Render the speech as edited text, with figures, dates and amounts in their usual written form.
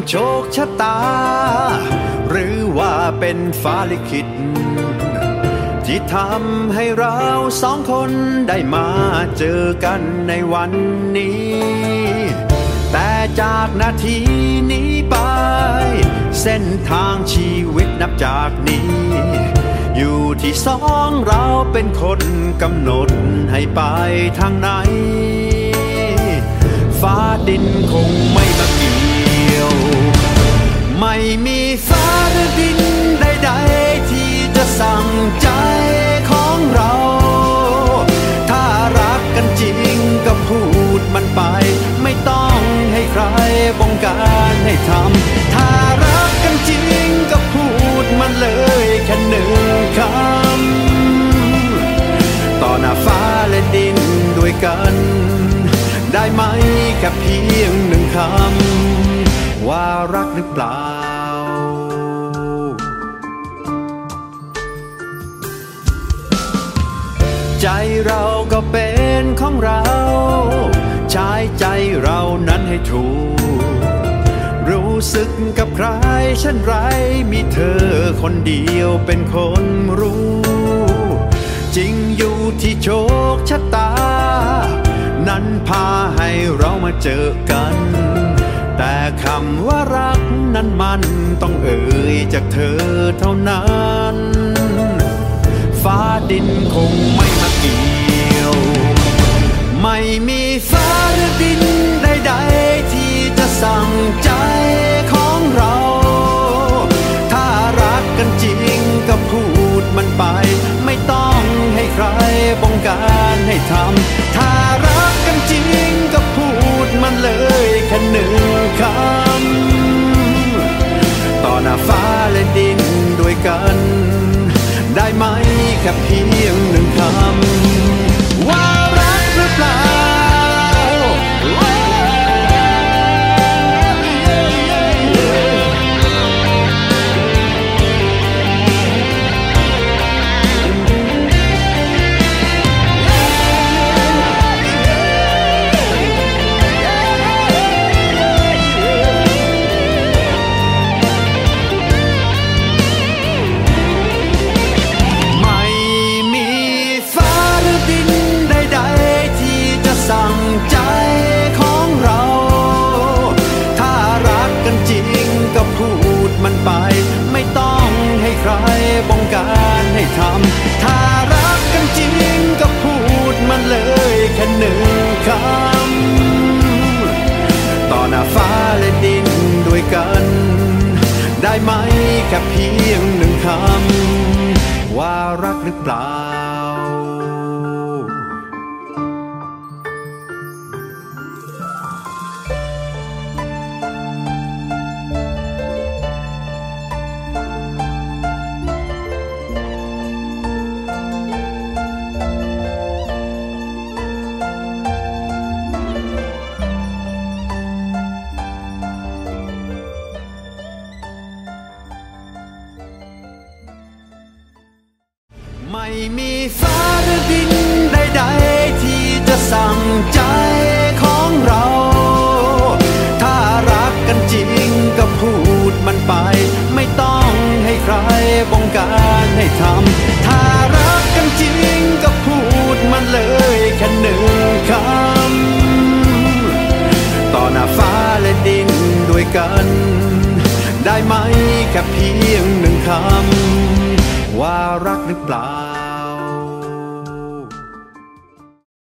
โชคชะตาหรือว่าเป็นฟ้าลิขิตที่ทำให้เราสองคนได้มาเจอกันในวันนี้แต่จากนาทีนี้ไปเส้นทางชีวิตนับจากนี้อยู่ที่สองเราเป็นคนกำหนดให้ไปทางไหนฟ้าดินคงไม่มาเกี่ยวไม่มีฟ้าหรือดินใดๆที่จะสั่งใจของเราถ้ารักกันจริงก็พูดมันไปไม่ต้องให้ใครบงการให้ทำถ้ารักกันจริงก็พูดมันเลยแค่หนึ่งคำต่อหน้าฟ้าและดินด้วยกันได้ไหมแค่เพียงหนึ่งคำว่ารักหรือเปล่าใจเราก็เป็นของเราใช้ใจเรานั้นให้ถูกรู้สึกกับใครเช่นไรมีเธอคนเดียวเป็นคนรู้จริงอยู่ที่โชคชะตานั้นพาให้เรามาเจอกันแต่คำว่ารักนั้นมันต้องเอ่ยจากเธอเท่านั้นฟ้าดินคงไม่มาเกี่ยวไม่มีฟ้าหรือดินใดๆที่จะสั่งใจของเราถ้ารักกันจริงก็พูดมันไปไม่ต้องให้ใครบงการให้ทำถ้ารักกันจริงก็พูดมันเลยแค่หนึ่งคำต่อหน้าฟ้าและดินด้วยกันได้ไหมแค่เพียงหนึ่งคำว่ารักหรือเปล่าสั่งใจของเราถ้ารักกันจริงก็พูดมันไปไม่ต้องให้ใครบงการให้ทำถ้ารักกันจริงก็พูดมันเลยแค่หนึ่งคำต่อหน้าฟ้าและดินด้วยกันได้ไหมแค่เพียงหนึ่งคำว่ารักหรือเปล่าไม่มีฟ้าหรือดินใดๆที่จะสั่งใจของเราถ้ารักกันจริงก็พูดมันไปไม่ต้องให้ใครบงการให้ทำถ้ารักกันจริงก็พูดมันเลยแค่หนึ่งคำต่อหน้าฟ้าและดินด้วยกันได้ไหมแค่เพียงหนึ่งคำว่ารักหรือเปล่า